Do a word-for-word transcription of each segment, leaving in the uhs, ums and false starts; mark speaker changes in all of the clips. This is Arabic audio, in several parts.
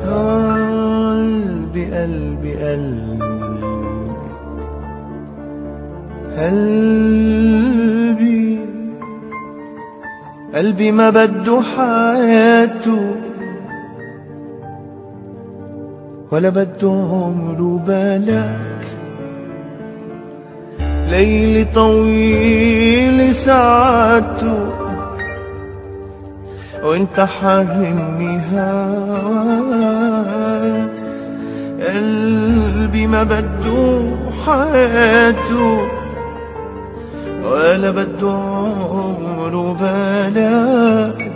Speaker 1: قلبي قلبي قلبي قلبي قلبي ما بده حياته ولا بده عمره بلاك. ليل طويل ساعته وانت حارمني هواك. قلبي ما بده حياته ولا بده عمره بلاك.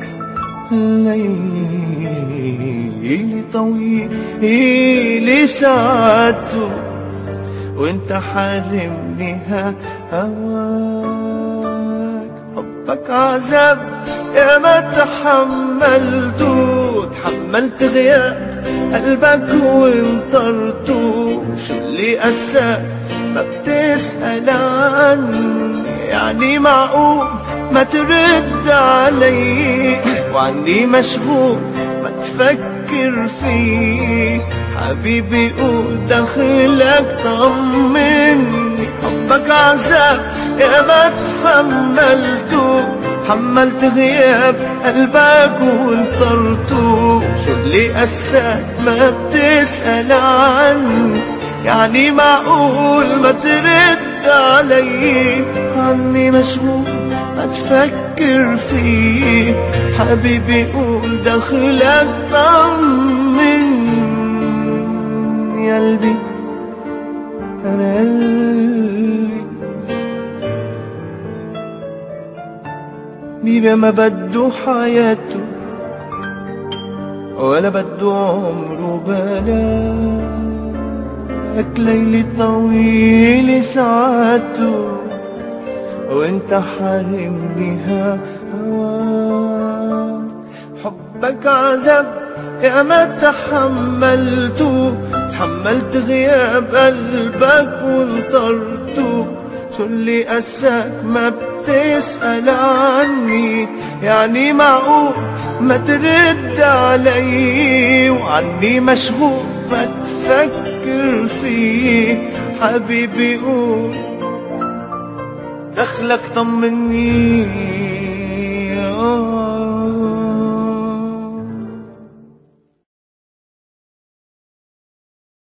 Speaker 1: ليل طويل ساعته وانت حارمني هواك. حبك عذاب يا ما تحملته، تحملت غياب قلبك وانطرته. شو اللي قساك ما بتسأل عني؟ يعني معقول ما ترد علي؟ وعني مشغول ما تفكر فيه. حبيبي قول دخلك طمني. حبك عذاب يا ما تحملته، حملت غياب قلبك وانطرته. شو اللي قساك ما بتسأل عني؟ يعني معقول ما ترد علي؟ عني مشغول ما تفكر فيه. حبيبي قول دخلك طمني. قلبي أنا قلبي بيبي ما بده حياته ولا بده عمره بلاك. ليلي طويل ساعته وانت حارمني هواك. حبك عذاب يا ما تحملته، تحملت غياب قلبك وانطرته. شو اللي قساك ما بتسأل عني؟ يعني معقول ما ترد علي؟ وعني مشغول ما تفكر فيه. حبيبي قول دخلك طمني.